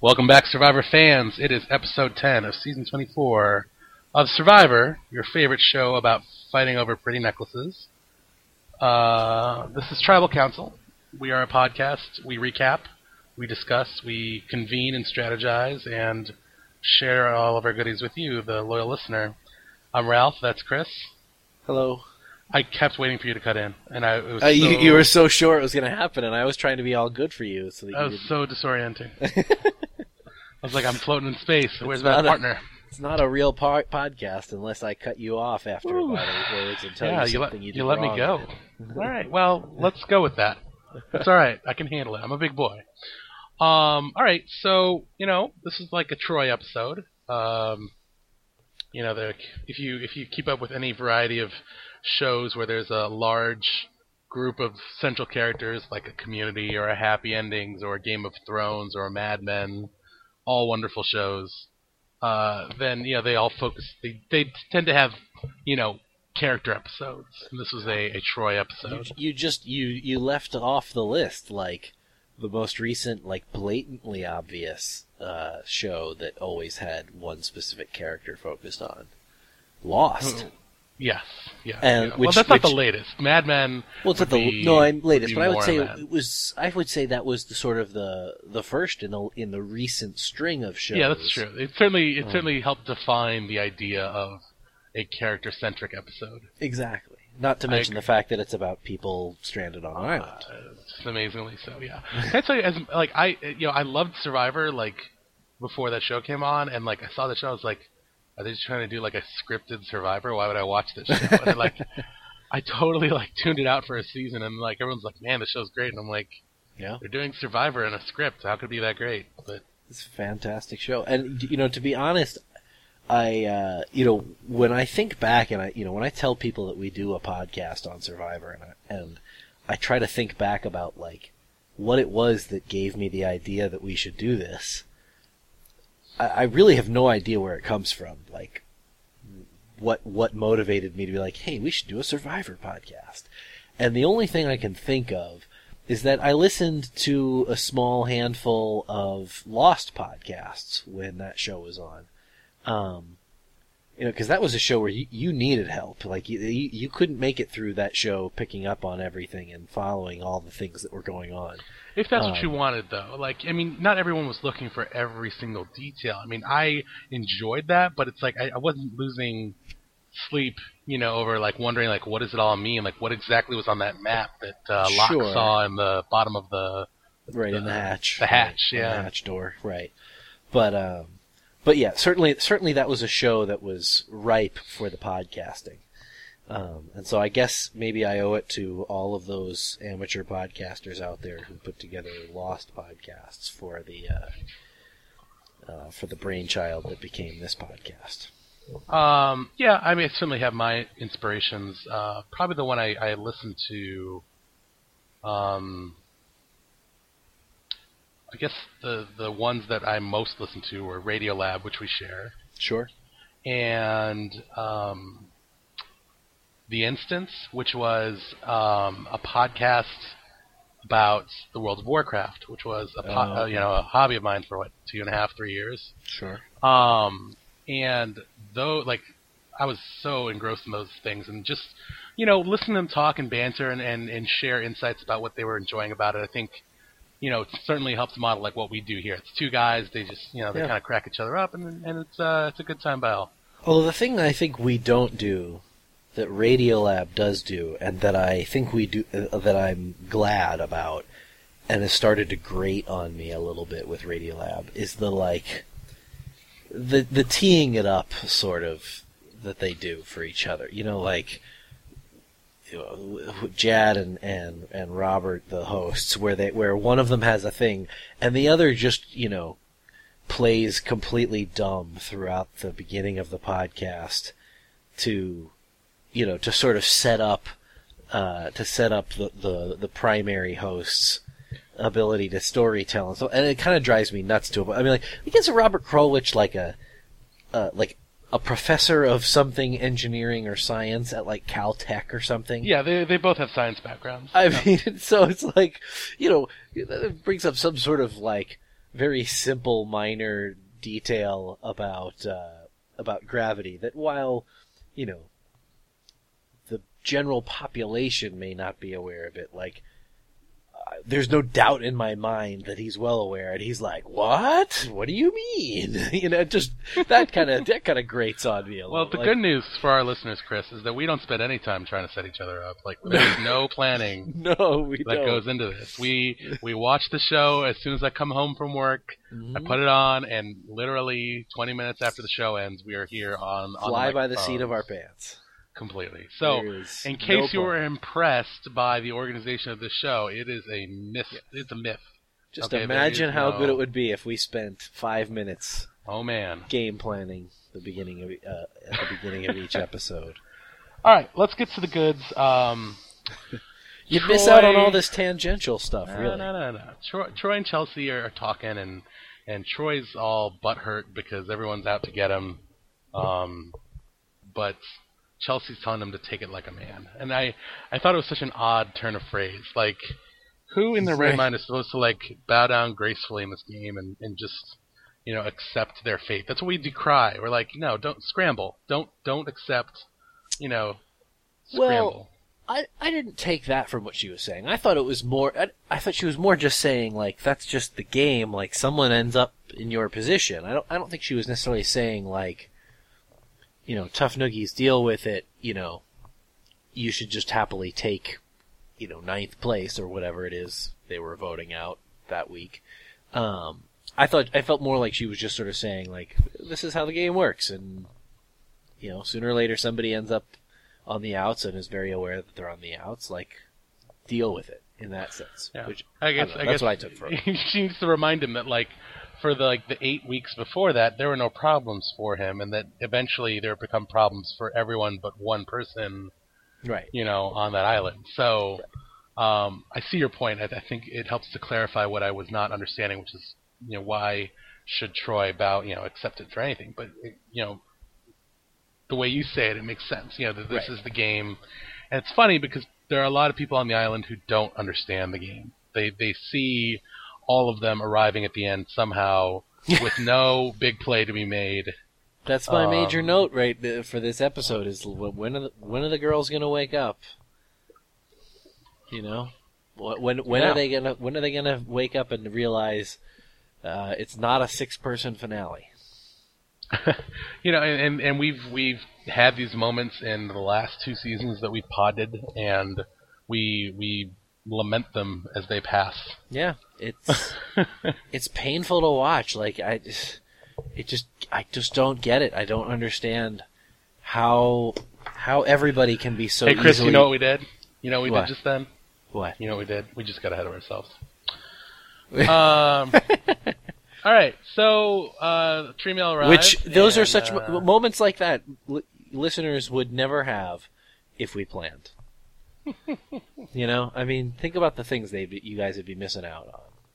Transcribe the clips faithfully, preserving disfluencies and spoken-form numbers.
Welcome back, Survivor fans. It is episode ten of season twenty-four of Survivor, your favorite show about fighting over pretty necklaces. Uh, this is Tribal Council. We are a podcast. We recap, we discuss, we convene and strategize, and share all of our goodies with you, the loyal listener. I'm Ralph. That's Chris. Hello. I kept waiting for you to cut in, and I it was uh, you, so, you were so sure it was going to happen, and I was trying to be all good for you. So that that you was didn't... so disorienting. I was like, I'm floating in space. Where's It's my not a- partner? It's not a real par- podcast unless I cut you off after Ooh. about eight words and tell Yeah, you you let, something you, did you let me wrong. go. All right, well, let's go with that. It's all right. I can handle it. I'm a big boy. Um, all right, so, you know, this is like a Troy episode. Um, you know, the, if you if you keep up with any variety of shows where there's a large group of central characters, like a Community or a Happy Endings or a Game of Thrones or a Mad Men, all wonderful shows, uh, then, you know, they all focus, they, they tend to have, you know, character episodes. And this was a, a Troy episode. You, you just you you left off the list like the most recent, like blatantly obvious uh, show that always had one specific character focused on. Lost. Yes, yeah. And yeah. which- well, that's not which- the latest. Mad Men. Well, it's would not the be- no, I'm latest, would be but I would more say of that. it was. I would say that was the sort of the the first in the in the recent string of shows. Yeah, that's true. It certainly it Um, certainly helped define the idea of a character-centric episode. Exactly. Not to I mention agree. the fact that it's about people stranded on an island. Uh, just amazingly so. Yeah. Can I tell you, as like I you know I loved Survivor like before that show came on, and like I saw the show, I was like, are they just trying to do like a scripted Survivor? Why would I watch this show? And then, like, I totally like tuned it out for a season, and like everyone's like, man, the show's great, and I'm like, Yeah, they're doing Survivor in a script. How could it be that great? But it's a fantastic show. And you know, to be honest, I uh, you know when I think back, and I you know when I tell people that we do a podcast on Survivor, and I, and I try to think back about like what it was that gave me the idea that we should do this. I, I really have no idea where it comes from. Like what what motivated me to be like, hey, we should do a Survivor podcast. And the only thing I can think of is that I listened to a small handful of Lost podcasts when that show was on. Um, you know, because that was a show where you, you needed help. Like, you, you you couldn't make it through that show picking up on everything and following all the things that were going on. if that's Um, what you wanted, though, like, I mean, not everyone was looking for every single detail. I mean, I enjoyed that, but it's like I, I wasn't losing sleep, you know, over like wondering like what does it all mean, like what exactly was on that map that uh, Locke Sure. saw in the bottom of the Right, the, in the hatch. the hatch, right, in yeah. the hatch door, right. But, um, but yeah, certainly, certainly that was a show that was ripe for the podcasting. Um, and so I guess maybe I owe it to all of those amateur podcasters out there who put together Lost podcasts for the, uh, uh, for the brainchild that became this podcast. Um, yeah, I mean, I certainly have my inspirations. Uh, probably the one I, I listened to, um, I guess the the ones that I most listened to were Radiolab, which we share, Sure. and um, The Instance, which was um, a podcast about the World of Warcraft, which was a po- Oh, uh, you know a hobby of mine for what two and a half, three years. Sure. Um, and though, like, I was so engrossed in those things, and just, you know, listening to them talk and banter and, and, and share insights about what they were enjoying about it, I think, you know, it certainly helps model like what we do here. It's two guys, they just, you know, they Yeah. kind of crack each other up, and and it's uh, it's a good time by all. Although the thing I think we don't do, that Radiolab does do, and that I think we do, uh, that I'm glad about, and has started to grate on me a little bit with Radiolab, is the like, the the teeing it up sort of that they do for each other. You know, like you know, Jad and, and and Robert, the hosts, where they where one of them has a thing, and the other just you know plays completely dumb throughout the beginning of the podcast to, you know, to sort of set up, uh, to set up the, the, the primary host's ability to storytell. And so, and it kind of drives me nuts to it. I mean, like, isn't Robert Krulwich like a, uh, like a professor of something engineering or science at like Caltech or something? Yeah, they they both have science backgrounds. I Yeah. mean, so it's like, you know, it brings up some sort of like, very simple, minor detail about uh, about gravity that while, you know, the general population may not be aware of it, like, uh, there's no doubt in my mind that he's well aware, and he's like, "What? What do you mean?" You know, just that kind of that kind of grates on me a Well, little. the like, good news for our listeners, Chris, is that we don't spend any time trying to set each other up. Like, there's no planning no, we that don't. goes into this. We we watch the show as soon as I come home from work. Mhm. I put it on, and literally twenty minutes after the show ends, we are here on on Fly the by the seat of microphones. our pants. Completely. So, There is in no case you were plan. impressed by the organization of this show, it is a myth. It's a myth. Just Okay, there imagine is how no- good it would be if we spent five minutes Oh man. game planning the beginning of uh, at the beginning of each episode. All right, let's get to the goods. Um, You'd Troy- miss out on all this tangential stuff, no, really. no, no, no. Troy, Troy and Chelsea are, are talking, and and Troy's all butthurt because everyone's out to get him. Um, but Chelsea's telling him to take it like a man, and I I thought it was such an odd turn of phrase. Like, who in their right Right. mind is supposed to like bow down gracefully in this game and, and just, you know, accept their fate? That's what we decry. We're like, no, don't scramble. Don't don't accept, you know, Well, scramble. I, I didn't take that from what she was saying. I thought it was more. I, I thought she was more just saying like that's just the game. Like someone ends up in your position. I don't. I don't think she was necessarily saying like, you know, tough noogies, deal with it. You know, you should just happily take, you know, ninth place or whatever it is they were voting out that week. Um, I thought I felt more like she was just sort of saying like this is how the game works, and you know, sooner or later somebody ends up on the outs and is very aware that they're on the outs, like, deal with it in that sense. Yeah. Which I guess don't know, I that's guess what I took from it. she needs to remind him that like for the like the eight weeks before that there were no problems for him, and that eventually there become problems for everyone but one person, Right. you know, on that island. So um, I see your point. I, I think it helps to clarify what I was not understanding, which is, you know, why should Troy bow, you know, accept it for anything? But it, you know, the way you say it, it makes sense. You know, that this Right. is the game, and it's funny because there are a lot of people on the island who don't understand the game. They they see all of them arriving at the end somehow with no big play to be made. That's my major Um, note right th- for this episode is wh- when are the, when are the girls going to wake up? You know? Wh- When when Yeah. are they going to when are they going to wake up and realize uh, it's not a six-person finale? You know, and, and, and we've we've had these moments in the last two seasons that we've podded, and we we lament them as they pass. Yeah, it's it's painful to watch. Like I, just, it just I just don't get it. I don't understand how how everybody can be so Hey, Chris, easily. you know what we did? You know what we What? did just then? What? You know what we did? We just got ahead of ourselves. um, all right, so uh, Tree Mail arrived. Which those are and, such uh, mo- moments like that li- listeners would never have if we planned. You know, I mean, think about the things they you guys would be missing out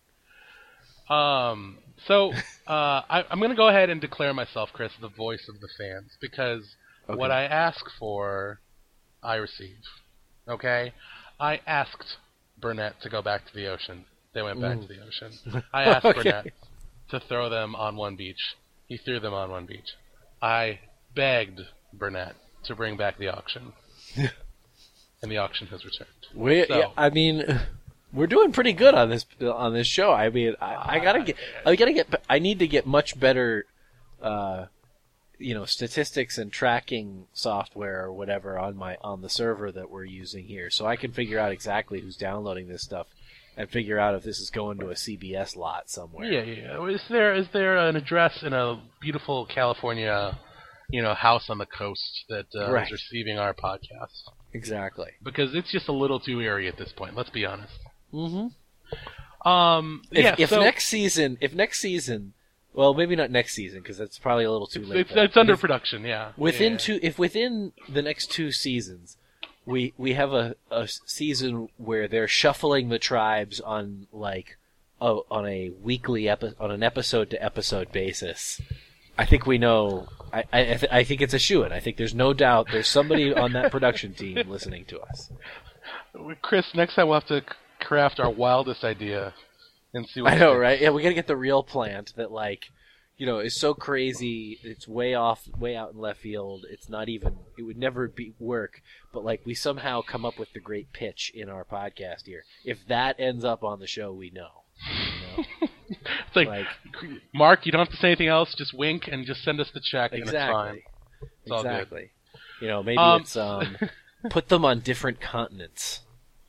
on. Um, so uh, I, I'm going to go ahead and declare myself, Chris, the voice of the fans, because Okay. what I ask for, I receive. Okay? I asked Burnett to go back to the ocean. They went back Ooh. to the ocean. I asked Okay. Burnett to throw them on one beach. He threw them on one beach. I begged Burnett to bring back the auction. And the auction has returned. We, So- yeah, I mean, we're doing pretty good on this on this show. I mean, I, I gotta get, I gotta get, I need to get much better, uh, you know, statistics and tracking software or whatever on my on the server that we're using here, so I can figure out exactly who's downloading this stuff and figure out if this is going to a C B S lot somewhere. Yeah, yeah. Is there is there an address in a beautiful California, you know, house on the coast that uh, Right. is receiving our podcast? Exactly. Because it's just a little too eerie at this point. Let's be honest. Mm-hmm. Um, If, yeah, if so next season, if next season, well, maybe not next season because that's probably a little too late. it's, for that. it's under If- production, yeah. Within yeah. two, if within the next two seasons, we we have a, a season where they're shuffling the tribes on like a, on a weekly epi- on an episode to episode basis. I think we know. I I, I th- I think it's a shoo-in. I think there's no doubt there's somebody on that production team listening to us. Chris, next time we'll have to c- craft our wildest idea and see what I know, sticks. right? Yeah, we gotta get the real plant that, like, you know, is so crazy. It's way off, way out in left field. It's not even. It would never be work. But like, we somehow come up with the great pitch in our podcast here. If that ends up on the show, we know. You know? It's like, Like- Mark, you don't have to say anything else. Just wink and just send us the check, and it's fine. Exactly. It's all good. Exactly. You know, maybe Um, it's um, put them on different continents.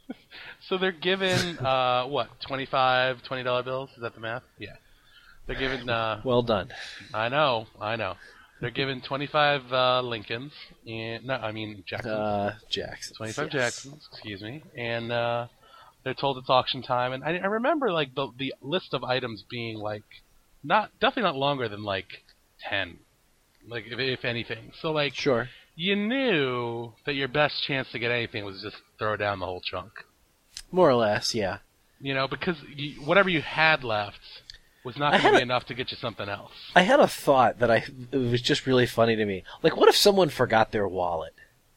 So they're given uh, what twenty-five, twenty dollar bills? Is that the math? Yeah. They're given. Uh, Well done. I know, I know. They're given twenty-five uh, Lincolns, and no, I mean Jacksons. Uh, Jackson. twenty-five yes. Jacksons, excuse me, and uh, they're told it's auction time. And I, I remember like the the list of items being like not definitely not longer than like ten, like if, if anything. So like Sure. you knew that your best chance to get anything was just throw down the whole chunk. More or less, yeah. You know, because you, whatever you had left was not I going had to be a- enough to get you something else. I had a thought that I it was just really funny to me. Like, what if someone forgot their wallet?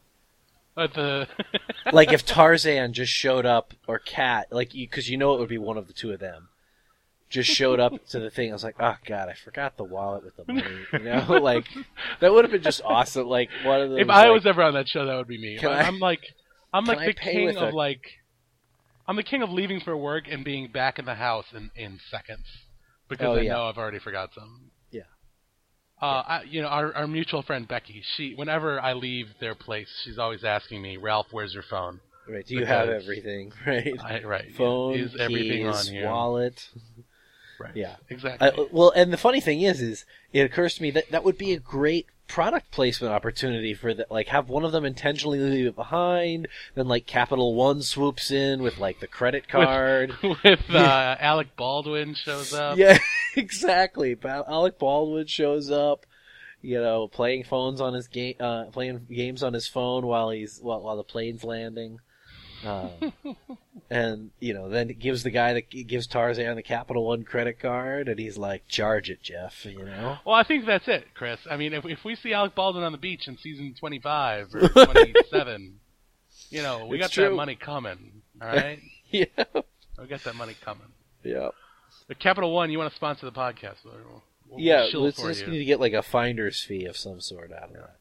But the Like, if Tarzan just showed up, or Cat, like, because you know it would be one of the two of them, just showed up to the thing. I was like, oh god, I forgot the wallet with the money. You know, like that would have been just awesome. Like one of those. if I like, was ever on that show, that would be me. Can I, I- I'm like, I'm can like I the pay king with of a- like, I'm the king of leaving for work and being back in the house in, in seconds because Oh, I yeah. know I've already forgot something. Yeah. Uh, I, you know, our our mutual friend Becky. She, whenever I leave their place, she's always asking me, "Ralph, where's your phone?" right, do you have because- everything? Right. I, right. Phone, Is everything keys, on here? wallet. Right. Yeah. Exactly. I, well, and the funny thing is, is it occurs to me that that would be a great product placement opportunity for that. Like, have one of them intentionally leave it behind, then like Capital One swoops in with like the credit card. With uh, Alec Baldwin shows up. Yeah, exactly. Ba- Alec Baldwin shows up, you know, playing phones on his game, uh, playing games on his phone while he's while, while the plane's landing. Um, and you know, then it gives the guy that gives Tarzan the Capital One credit card, and he's like, "Charge it, Jeff." You know. Well, I think that's it, Chris. I mean, if if we see Alec Baldwin on the beach in season twenty-five or twenty-seven, you know, we It's got true. that money coming. All right, Yeah. we got that money coming. Yeah. The Capital One, you want to sponsor the podcast? We'll, we'll Yeah. shill Let's for just you. need to get like a finder's fee of some sort out of that.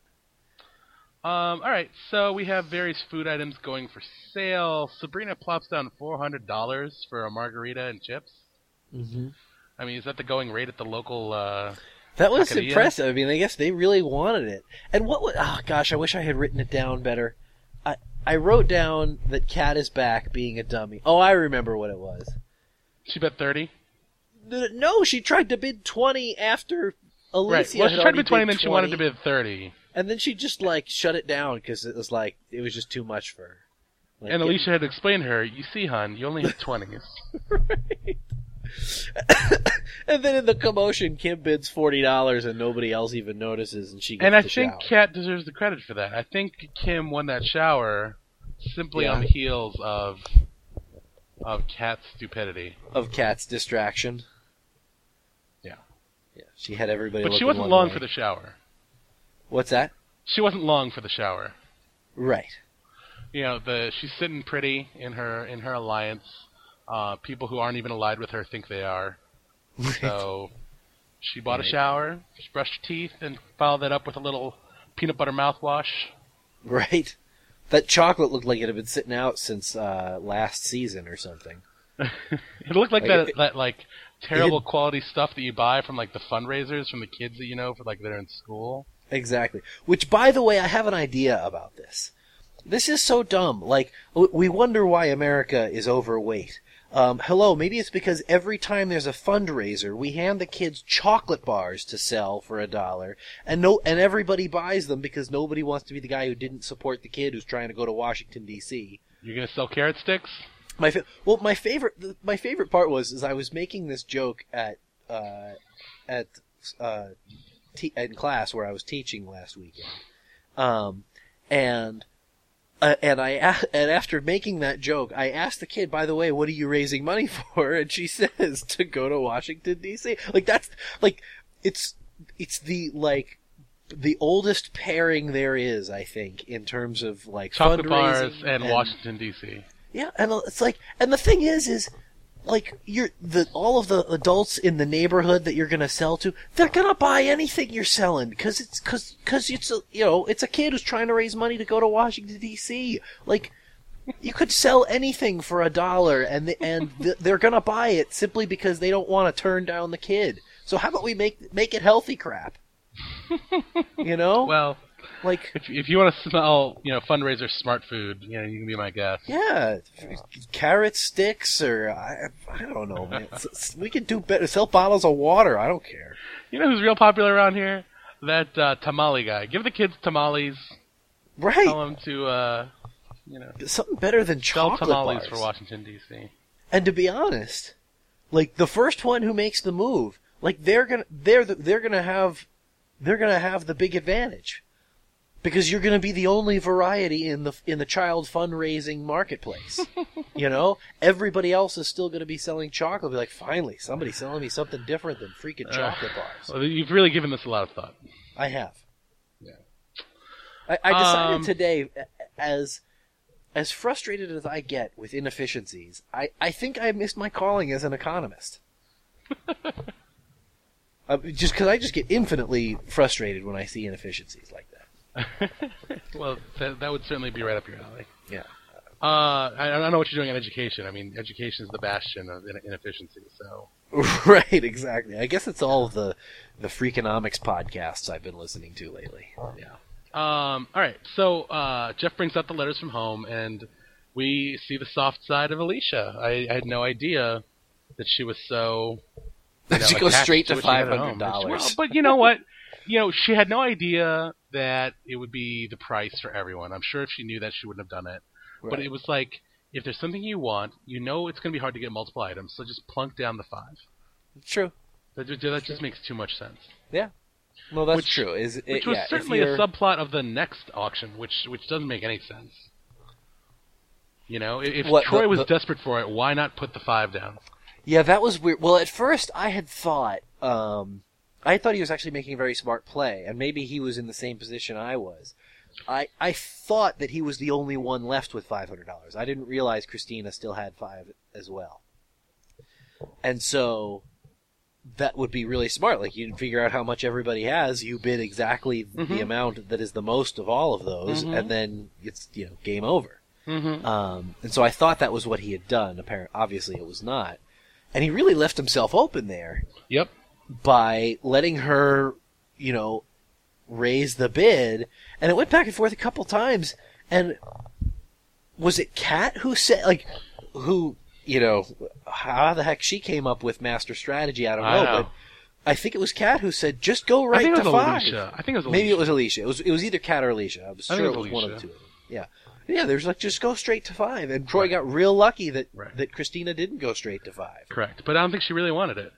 Um, all right, so we have various food items going for sale. Sabrina plops down four hundred dollars for a margarita and chips. Mm-hmm. I mean, is that the going rate at the local? Uh... That was Taqueria? impressive. I mean, I guess they really wanted it. And what was, oh gosh, I wish I had written it down better. I I wrote down that Cat is back being a dummy. Oh, I remember what it was. She bet thirty. N- No, she tried to bid twenty after Alicia Right. Well, had she tried to already bid twenty, and bid then she wanted to twenty, bid thirty. and then she just like shut it down because it was like it was just too much for her. Like, And it- Alicia had to explain to her, "You see, hon, you only have twenties." Right. And then in the commotion, Kim bids forty dollars, and nobody else even notices, and she gets And I the think shower. Kat deserves the credit for that. I think Kim won that shower simply Yeah. on the heels of of Kat's stupidity. of Cat's distraction. Yeah. Yeah, she had everybody. But she looking wasn't one long way. for the shower. What's that? She wasn't long for the shower. Right. You know, the she's sitting pretty in her in her alliance. Uh, people who aren't even allied with her think they are. So she bought a Right. shower, she brushed her teeth, and followed that up with a little peanut butter mouthwash. Right. That chocolate looked like it had been sitting out since uh, last season or something. It looked like, Like, that it- that like terrible quality stuff that you buy from like the fundraisers from the kids that you know for like they're in school. Exactly. Which, by the way, I have an idea about this. This is so dumb. Like, w- we wonder why America is overweight. Um, hello, maybe it's because every time there's a fundraiser, we hand the kids chocolate bars to sell for a dollar, and no, and everybody buys them because nobody wants to be the guy who didn't support the kid who's trying to go to Washington D C. You're gonna sell carrot sticks? My fa- well, my favorite, my favorite part was is I was making this joke at uh, at uh, te- in class where I was teaching last weekend, um, and. Uh, and I a- and after making that joke, I asked the kid, "By the way, what are you raising money for?" And she says, "To go to Washington D C" Like that's like it's it's the like the oldest pairing there is, I think, in terms of like Chocolate fundraising bars and, Washington D C. Yeah, and it's like, and the thing is, is like you're the all of the adults in the neighborhood that you're gonna sell to, they're gonna buy anything you're selling because it's because because it's a, you know it's a kid who's trying to raise money to go to Washington D C. Like you could sell anything for a dollar and the, and the, they're gonna buy it simply because they don't want to turn down the kid. So how about we make make it healthy crap? You know? Well, like if if you want to smell, you know, fundraiser smart food, you know, you can be my guest. yeah, carrot sticks or I I don't know, man. We could do better. Sell bottles of water. I don't care. You know who's real popular around here? That uh, tamale guy. Give the kids tamales. Right. Tell them to, uh, you know, something better than sell chocolate tamales bars. for Washington D C. And to be honest, like the first one who makes the move, like they're gonna they're the, they're gonna have they're gonna have the big advantage because you're gonna be the only variety in the in the child fundraising marketplace. You know, everybody else is still gonna be selling chocolate. Be like, finally, somebody's selling me something different than freaking chocolate uh, bars. Well, you've really given this a lot of thought. I have. Yeah. I, I decided Um, today, as as frustrated as I get with inefficiencies, I, I think I missed my calling as an economist. uh, just because I just get infinitely frustrated when I see inefficiencies like that. Well, that, that would certainly be right up your alley. Yeah. Uh, I, I don't know what you're doing in education. I mean, education is the bastion of in- inefficiency. So, Right, exactly. I guess it's all of the the Freakonomics podcasts I've been listening to lately. yeah. Um, all right. So uh, Jeff brings out the letters from home, and we see the soft side of Alicia. I, I had no idea that she was so. You know, She goes attached straight to what she had at five home. hundred dollars. Well, but you know what? You know, she had no idea that it would be the price for everyone. I'm sure if she knew that, she wouldn't have done it. Right. But it was like, if there's something you want, you know it's going to be hard to get multiple items, so just plunk down the five. True. That, that just makes too much sense. Yeah. Well, that's Which- true. Is it, Which was yeah, if certainly a you're- subplot of the next auction, which which doesn't make any sense. You know, if, if What, Troy the- was the- desperate for it, why not put the five down? Yeah, that was weird. Well, at first I had thought, um, I thought he was actually making a very smart play, and maybe he was in the same position I was. I I thought that he was the only one left with five hundred dollars. I didn't realize Christina still had five as well. And so that would be really smart. Like, you figure out how much everybody has, you bid exactly Mm-hmm. the amount that is the most of all of those, Mhm. and then it's, you know, game over. Mm-hmm. Um, and so I thought that was what he had done. Apparently, obviously it was not. And he really left himself open there Yep. by letting her, you know, raise the bid. And it went back and forth a couple times. And was it Kat who said, like, who, you know, how the heck she came up with master strategy? I don't know. I know. But I think it was Kat who said, just go right I think it to was five. Alicia. I think it was Alicia. Maybe it was Alicia. It was it was either Kat or Alicia. I was I sure think it it was was one of the Alicia. two of them. Yeah. Yeah, there's like, just go straight to five. And Troy got real lucky that, Right. that Christina didn't go straight to five. Correct. But I don't think she really wanted it.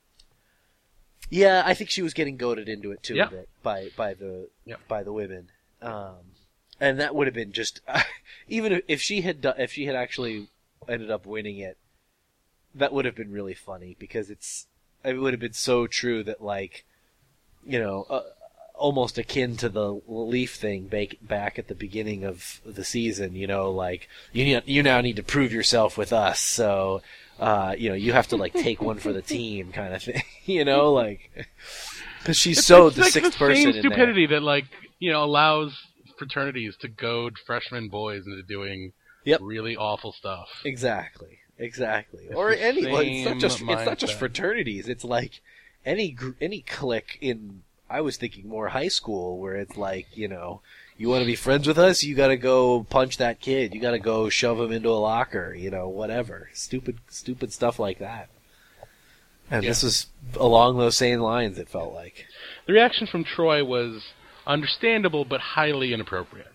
Yeah, I think she was getting goaded into it too Yeah. a bit by by the Yeah. by the women, um, and that would have been just even if- if she had do, if she had actually ended up winning it, that would have been really funny because it's it would have been so true that, like, you know, uh, almost akin to the Leaf thing back back at the beginning of the season. You know, like, you need, you now need to prove yourself with us, so. Uh, you know, you have to, like, take one for the team, kind of thing. You know, like, because she's It's, so it's the like sixth the person same in there. stupidity that, like, you know, allows fraternities to goad freshman boys into doing Yep. really awful stuff. Exactly, exactly. It's or the any, well, it's not same just it's not just mindset. fraternities. It's like any gr- any clique in. I was thinking more high school, where it's like, you know, you want to be friends with us, you got to go punch that kid, you got to go shove him into a locker, you know, whatever, stupid, stupid stuff like that. And Yeah. this was along those same lines. It felt like. The reaction from Troy was understandable but highly inappropriate.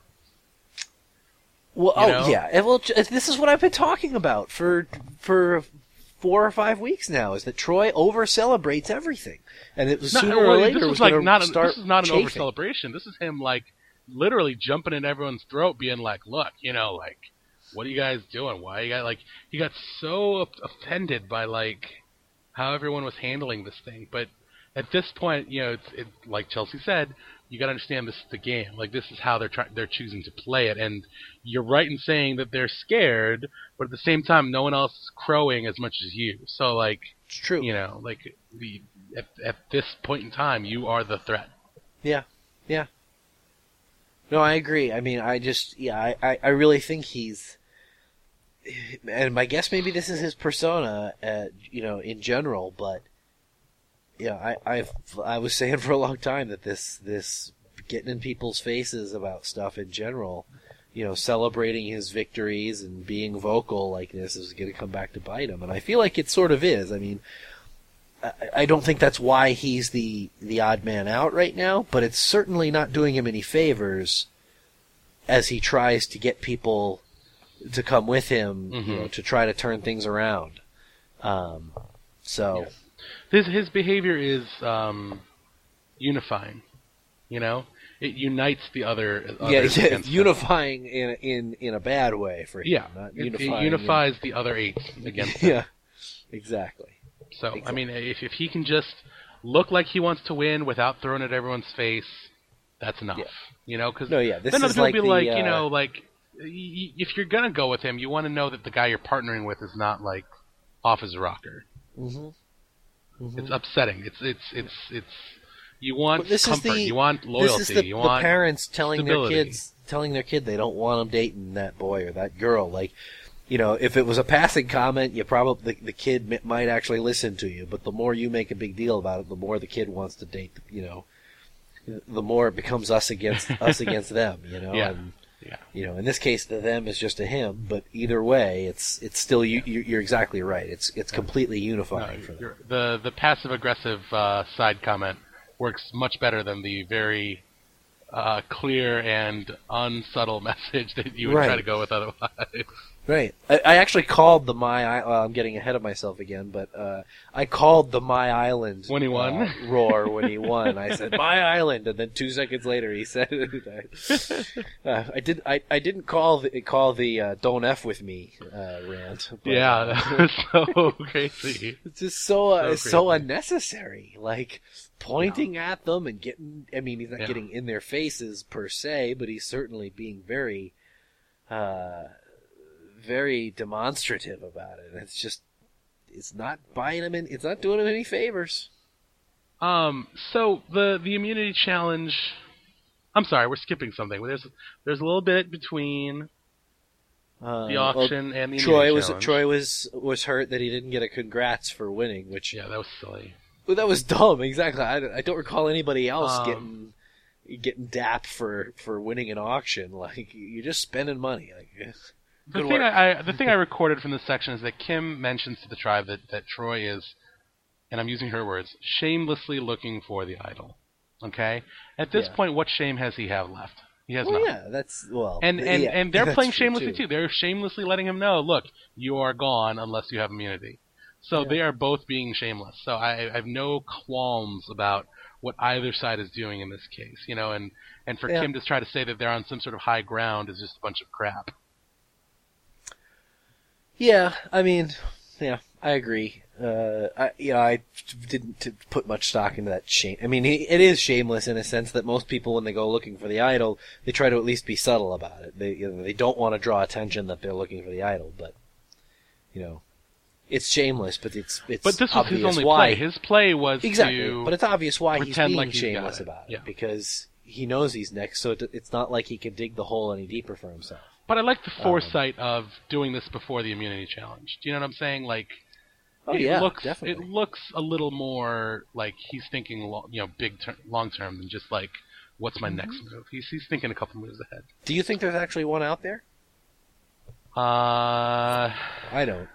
Well, You oh know? yeah, and well, j- this is what I've been talking about for for four or five weeks now. Is that Troy over celebrates everything, and it was No, sooner well, or later this it is was like going not to an, start. this is not an chafing. over celebration. This is him like literally jumping in everyone's throat, being like, "Look, you know, like, what are you guys doing? Why you guys like?" He got so offended by like how everyone was handling this thing, but at this point, you know, it's it, like Chelsea said, you got to understand this is the game. Like this is how they're trying, they're choosing to play it. And you're right in saying that they're scared, but at the same time, no one else is crowing as much as you. So like, it's true. You know, like the at at this point in time, you are the threat. Yeah, yeah. No, I agree. I mean, I just, yeah, I, I, I really think he's, and my guess maybe this is his persona, uh, you know, in general, but, yeah, I, I've, I was saying for a long time that this, this getting in people's faces about stuff in general, you know, celebrating his victories and being vocal like this is going to come back to bite him, and I feel like it sort of is. I mean, I don't think that's why he's the, the odd man out right now, but it's certainly not doing him any favors as he tries to get people to come with him, mm-hmm. you know, to try to turn things around. Um, so yeah. his his behavior is um, unifying. You know, it unites the other. Yeah, yeah unifying in in in a bad way for him. Yeah, not it, unifying it unifies in... the other eight against him. Yeah, exactly. So, exactly. I mean, if if he can just look like he wants to win without throwing it at everyone's face, that's enough. Yeah. You know, because no, yeah, this then other is people like be the, like, uh... you know, like, y- if you're going to go with him, you want to know that the guy you're partnering with is not, like, off his rocker. Mm-hmm. Mm-hmm. It's upsetting. It's, it's, it's, it's, you want well, this comfort. Is the, you want loyalty. This is the, you the want parents telling stability. their kids, telling their kid they don't want them dating that boy or that girl. Like, you know, if it was a passing comment, you probably the, the kid might actually listen to you. But the more you make a big deal about it, the more the kid wants to date. You know, the more it becomes us against us against them. You know, yeah. and yeah. you know, in this case, the them is just a him. But either way, it's it's still you. You're exactly right. It's it's completely unifying no, for them. The the passive aggressive uh, side comment works much better than the very uh, clear and unsubtle message that you would right. try to go with otherwise. Right. I, I actually called the My Island. Well, I'm getting ahead of myself again, but uh, I called the My Island when he won uh, roar when he won. I said My Island, and then two seconds later he said it. uh, I did. I, I didn't call the call the uh, "Don't F with me" uh, rant. But, yeah, that was so crazy. It's just so uh, so, so unnecessary. Like pointing yeah. at them and getting. I mean, he's not yeah. getting in their faces per se, but he's certainly being very. Uh, very demonstrative about it. It's just, it's not buying him in, it's not doing him any favors. Um, so the, the immunity challenge, I'm sorry, we're skipping something. There's, there's a little bit between uh, the auction well, and the immunity Troy was, challenge. Troy was, was hurt that he didn't get a congrats for winning, which. Yeah, that was silly. Well, that was dumb, exactly. I, I don't recall anybody else um, getting, getting dapped for, for winning an auction. Like, you're just spending money. Like, The thing I, I the thing I recorded from this section is that Kim mentions to the tribe that, that Troy is, and I'm using her words, shamelessly looking for the idol. Okay? At this yeah. point, what shame has he have left? He has well, nothing. yeah, that's, well... And and, yeah, and they're playing shamelessly, too. too. They're shamelessly letting him know, look, you are gone unless you have immunity. So yeah. they are both being shameless. So I, I have no qualms about what either side is doing in this case. You know, and, and for yeah. Kim to try to say that they're on some sort of high ground is just a bunch of crap. Yeah, I mean, yeah, I agree. Uh, I, you know, I didn't t- put much stock into that shame. I mean, it is shameless in a sense that most people, when they go looking for the idol, they try to at least be subtle about it. They, you know, they don't want to draw attention that they're looking for the idol, but, you know, it's shameless, but it's it's But this was obvious his only why. play. His play was exactly, to but it's obvious why he's pretend being like he's got shameless it. about it Yeah. because he knows he's next, so it, it's not like he can dig the hole any deeper for himself. But I like the foresight um, of doing this before the immunity challenge. Do you know what I'm saying? Like, oh it yeah, looks definitely. it looks a little more like he's thinking, lo- you know, big ter- long term than just like, what's my mm-hmm. next move? He's he's thinking a couple moves ahead. Do you think there's actually one out there? Uh, I don't.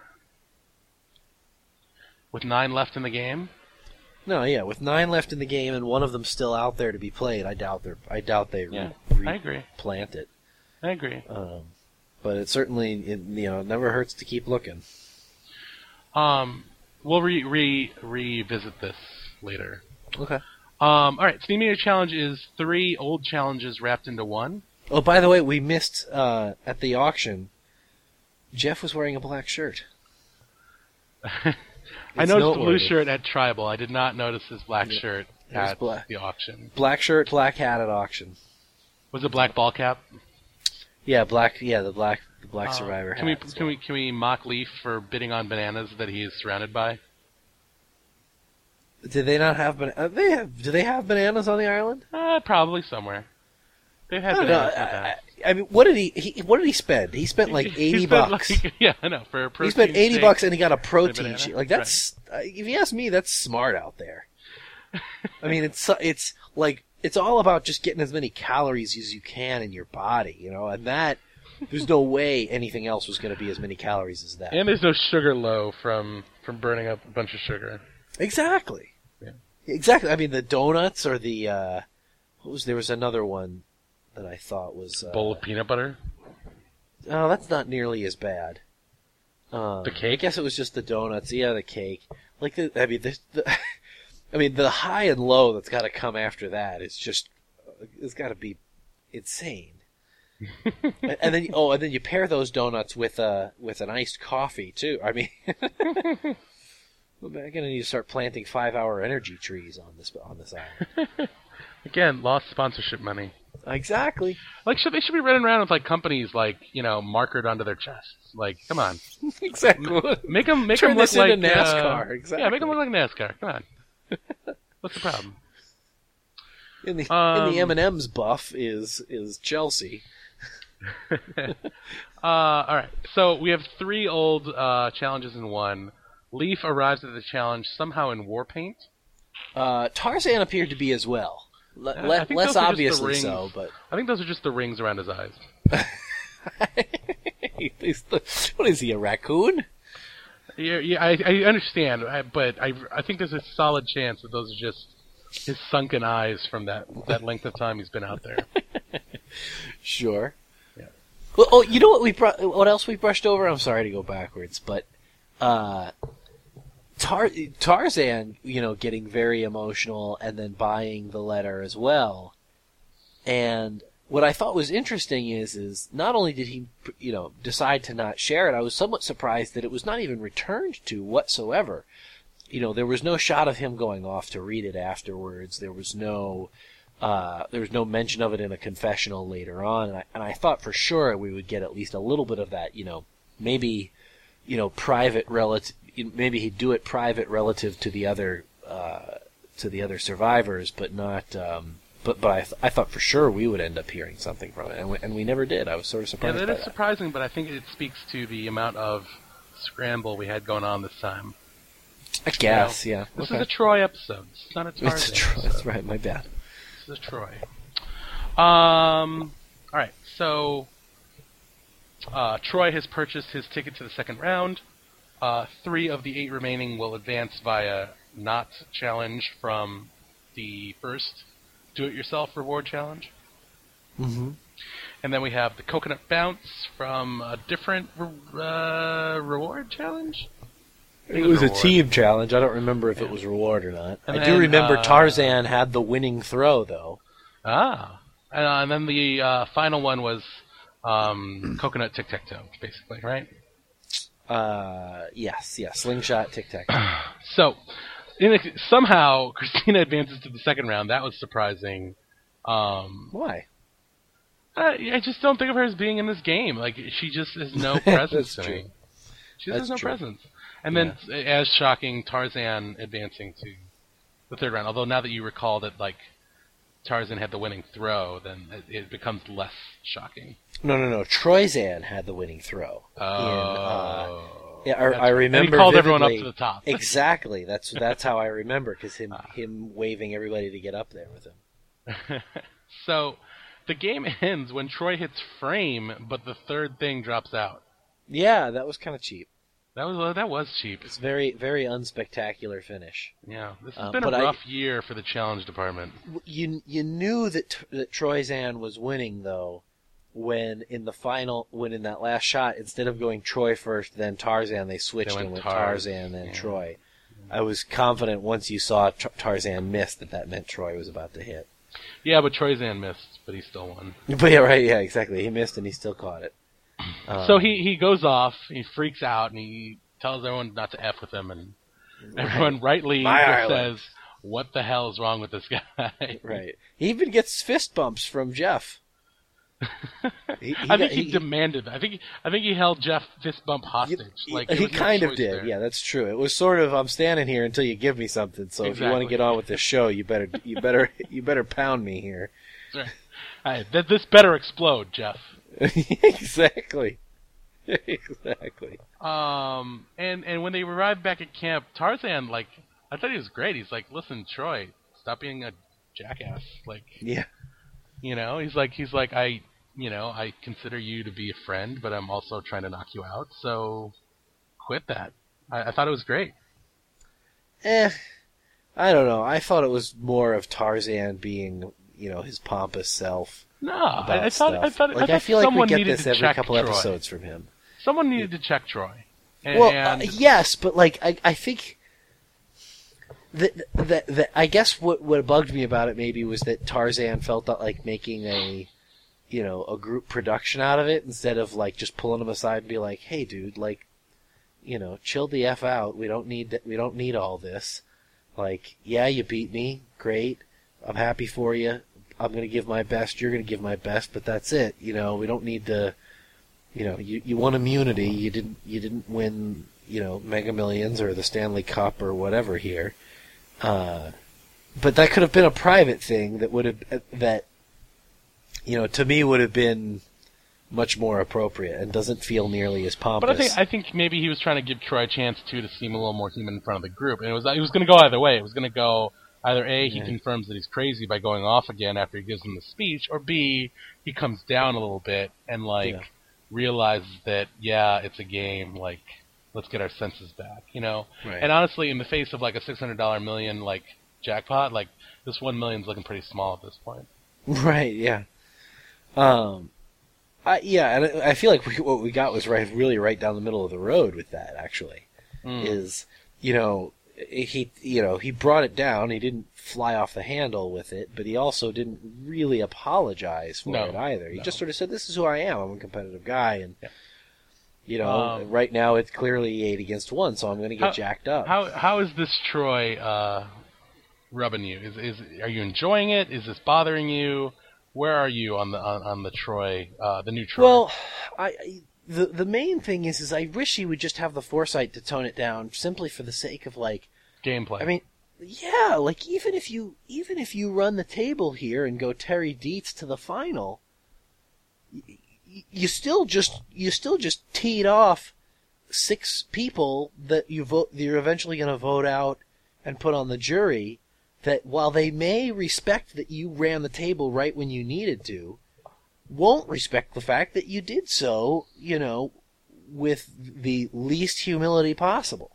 With nine left in the game. No, yeah, with nine left in the game and one of them still out there to be played, I doubt they I doubt they yeah, re- I agree. Plant it. I agree. Um, but it certainly, it, you know, it never hurts to keep looking. Um, we'll re, re revisit this later. Okay. Um, all right. So the immunity challenge is three old challenges wrapped into one. Oh, by the way, we missed uh, at the auction. Jeff was wearing a black shirt. I noticed noteworthy. the blue shirt at Tribal. I did not notice his black Yeah. shirt It was at black. the auction. Black shirt, black hat at auction. Was it black ball cap? Yeah, black. Yeah, the black, the black Uh, survivor can we hat. as can well. we can we mock Leaf for bidding on bananas that he is surrounded by? Did they not have bananas? Uh, they have. Do they have bananas on the island? Uh, probably somewhere. They've had I don't know. bananas. in the I, past. I, I mean, what did he, he? What did he spend? He spent like He eighty spent, bucks. like- yeah, I know for a protein He spent eighty shake. bucks and he got a protein banana? shake. Like that's, uh, if you ask me, that's smart out there. I mean, it's it's like it's all about just getting as many calories as you can in your body, you know, and that there's no way anything else was going to be as many calories as that. And there's no sugar low from from burning up a bunch of sugar. Exactly. Yeah. Exactly. I mean, the donuts or the uh, what was there was another one that I thought was uh, Bowl of peanut butter. oh, that's not nearly as bad. Um, The cake? I guess it was just the donuts. Yeah, the cake. Like the, I mean, the, the I mean, the high and low that's got to come after that is just, it's got to be insane. and, and then, oh, and then you pair those donuts with a with an iced coffee too. I mean, we're gonna need to start planting five-hour energy trees on this on this island. Again, lost sponsorship money. Exactly. Like, should they should be running around with like companies like you know markered onto their chests. Like, come on, Exactly. make them make Turn them look this like into NASCAR. Uh, Exactly. Yeah, make them look like NASCAR. Come on. What's the problem? In the Um, in the M and M's buff is is Chelsea. uh, all right. So we have three old uh, challenges in one. Leaf arrives at the challenge somehow in war paint. Uh, Tarzan appeared to be as well. Le- I le- think less those are just the obviously rings. so, but I think those are just the rings around his eyes. He's the- what is he, a raccoon? Yeah, yeah I, I understand, I, but I, I think there's a solid chance that those are just his sunken eyes from that, that length of time he's been out there. Sure. Yeah. Well, oh, you know what we br- what else we brushed over? I'm sorry to go backwards, but uh, Tar- Tarzan, you know, getting very emotional and then buying the letter as well. And what I thought was interesting is, is not only did he, you know, decide to not share it, I was somewhat surprised that it was not even returned to whatsoever. You know, there was no shot of him going off to read it afterwards. There was no, uh, there was no mention of it in a confessional later on. And I, and I thought for sure we would get at least a little bit of that, you know, maybe, you know, private relative, maybe he'd do it private relative to the other, uh, to the other survivors, but not, um, But but I th- I thought for sure we would end up hearing something from it, and we, and we never did. I was sort of Yeah, surprised that by is that. surprising, but I think it speaks to the amount of scramble we had going on this time. I guess, yeah. This Okay. is a Troy episode. It's not a Tarzan It's a tr- episode. That's right. My bad. This is Troy. Um. All right. So, uh, Troy has purchased his ticket to the second round. Uh, three of the eight remaining will advance via not challenge from the first do-it-yourself reward challenge. Mm-hmm. And then we have the coconut bounce from a different re- uh, reward challenge. I think It was a reward. team challenge. I don't remember if it was reward or not. And I do then, remember uh, Tarzan had the winning throw, though. Ah. And, uh, and then the uh, final one was um, coconut tic-tac-toe, basically, right? Uh, yes, yes. Slingshot, tic tac. So, in a, somehow, Christina advances to the second round. That was surprising. Um, Why? I, I just don't think of her as being in this game. Like, she just has no presence That's to true. me. She just That's has no true. presence. And then, as shocking, Tarzan advancing to the third round. Although now that you recall that, like, Tarzan had the winning throw, then it, it becomes less shocking. No, no, no. Troyzan had the winning throw. Oh. In, uh, yeah, I, That's I right. remember. And he called everyone up vividly- to the top. Exactly. That's that's how I remember, because him Ah. him waving everybody to get up there with him. So, the game ends when Troy hits frame, but the third thing drops out. Yeah, that was kind of cheap. That was uh, that was cheap. It's very very unspectacular finish. Yeah, this has Uh, been a but I- rough year for the challenge department. You you knew that t- that Troyzan was winning, though, when in the final when in that last shot, instead of going Troy first then Tarzan, they switched They went and went Tarz, Tarzan then yeah. Troy. I was confident once you saw Tar- Tarzan miss that that meant Troy was about to hit. Yeah, but Troyzan missed, but he still won. But yeah, right, yeah, exactly. He missed and he still caught it. Um, So he, he goes off, he freaks out, and he tells everyone not to F with him, and everyone rightly My just Ireland. says, "What the hell is wrong with this guy?" Right. He even gets fist bumps from Jeff. He, he I got- think he, he- demanded. I think I think he held Jeff fist bump hostage. He, like he there was no kind of choice did. there. Yeah, that's true. It was sort of I'm standing here until you give me something. So if you want to Exactly. get on with this show, you better you better you better pound me here. That's right. All right, th- this better explode, Jeff. Exactly. Exactly. Um, and and when they arrived back at camp, Tarzan, like, I thought he was great. He's like, "Listen, Troy, stop being a jackass." Like, Yeah. you know, he's like, he's like, I, you know, I consider you to be a friend, but I'm also trying to knock you out. So, quit that. I, I thought it was great. Eh. I don't know. I thought it was more of Tarzan being, you know, his pompous self. No, About I, I thought, stuff. I thought, like I, thought I feel like we someone get needed this to every check couple Troy. episodes from him. Someone needed to check Troy. And, Well, and uh, yes, but like I, I think that that that I guess what what bugged me about it maybe was that Tarzan felt that like making a you know a group production out of it instead of like just pulling him aside and be like, hey, dude, like you know, chill the f out. We don't need that. We don't need all this. Like, yeah, you beat me, great. I'm happy for you. I'm gonna give my best. You're gonna give my best, but that's it. You know, we don't need to. You know, you you won immunity. You didn't you didn't win. You know, Mega Millions or the Stanley Cup or whatever here. Uh, but that could have been a private thing that would have that. You know, to me would have been much more appropriate and doesn't feel nearly as pompous. But I think I think maybe he was trying to give Troy a chance too to seem a little more human in front of the group, and it was it was going to go either way. It was going to go either A, he Yeah. confirms that he's crazy by going off again after he gives him the speech, or B, he comes down a little bit and like Yeah. realizes that yeah, it's a game. Like, let's get our senses back, you know. Right. And honestly, in the face of like a six hundred dollar million like jackpot, like this one million's looking pretty small at this point. Right, yeah. Um, I, yeah, and I I feel like we, what we got was right, really right down the middle of the road with that. Actually, Mm. is you know he you know he brought it down. He didn't fly off the handle with it, but he also didn't really apologize for No, it either. He no. just sort of said, "This is who I am. I'm a competitive guy," and Yeah. you know, Um, right now it's clearly eight against one, so I'm going to get How- jacked up. How how is this Troy uh, rubbing you? Is is are you enjoying it? Is this bothering you? Where are you on the on, on the Troy, uh, the new Troy? Well, I, I the the main thing is is I wish he would just have the foresight to tone it down simply for the sake of like gameplay. I mean, yeah, like even if you even if you run the table here and go Terry Dietz to the final, y- y- you still just you still just teed off six people that you vote that you're eventually going to vote out and put on the jury. That while they may respect that you ran the table right when you needed to, won't respect the fact that you did so, you know, with the least humility possible.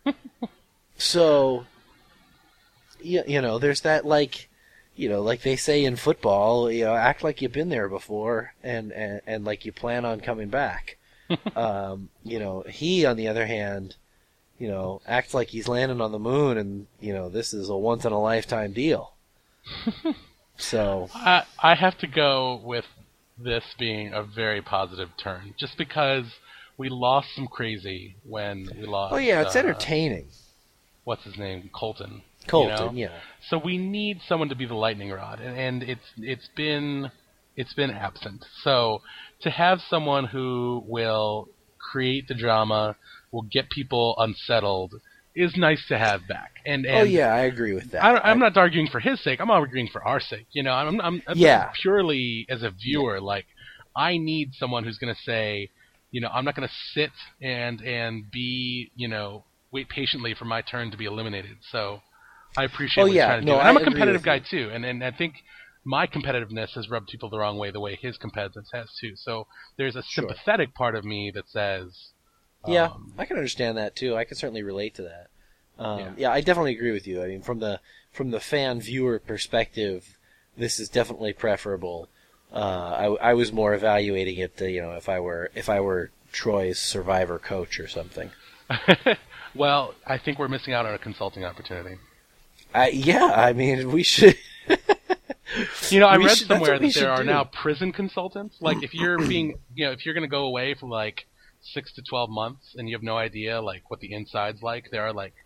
So, you, you know, there's that, like, you know, like they say in football, you know, act like you've been there before and, and, and like you plan on coming back. um, you know, he, on the other hand, you know, acts like he's landing on the moon and, you know, this is a once-in-a-lifetime deal. So, I I have to go with this being a very positive turn, just because we lost some crazy when we lost. oh yeah, it's uh, entertaining. What's his name? Colton. Colton, you know? yeah. So we need someone to be the lightning rod, and, and it's it's been it's been absent. So to have someone who will create the drama, will get people unsettled, is nice to have back. And, and Oh yeah, I agree with that. I, I'm I- not arguing for his sake. I'm arguing for our sake. You know, I'm, I'm, I'm Yeah. purely as a viewer. Like, I need someone who's going to say, you know, I'm not going to sit and and be, you know, wait patiently for my turn to be eliminated. So I appreciate Oh, what yeah. he's trying to No, do. And I I'm a agree competitive with guy you. too, and and I think my competitiveness has rubbed people the wrong way, the way his competitiveness has too. So there's a Sure. sympathetic part of me that says, Yeah, um, I can understand that too. I can certainly relate to that. Um, Yeah. yeah. I definitely agree with you. I mean, from the from the fan viewer perspective, this is definitely preferable. Uh, I, I was more evaluating it, uh, you know, if I were if I were Troy's Survivor coach or something. well, I think we're missing out on a consulting opportunity. I, yeah, I mean, we should. You know, I We read should- that's somewhere what we that there should are do. now prison consultants. Like, if you're being, you know, if you're going to go away for like six to twelve months and you have no idea like what the inside's like, there are like